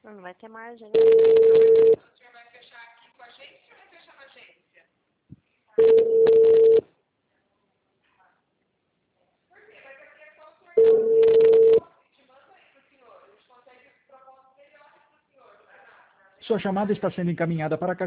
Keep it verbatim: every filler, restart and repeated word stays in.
Não vai ter margem. O senhor vai fechar aqui com a agência ou vai fechar na agência? Por quê? Mas aqui é só o senhor. A gente manda aí pro senhor. A gente consegue proposta melhores pro senhor. Sua chamada está sendo encaminhada para a caixa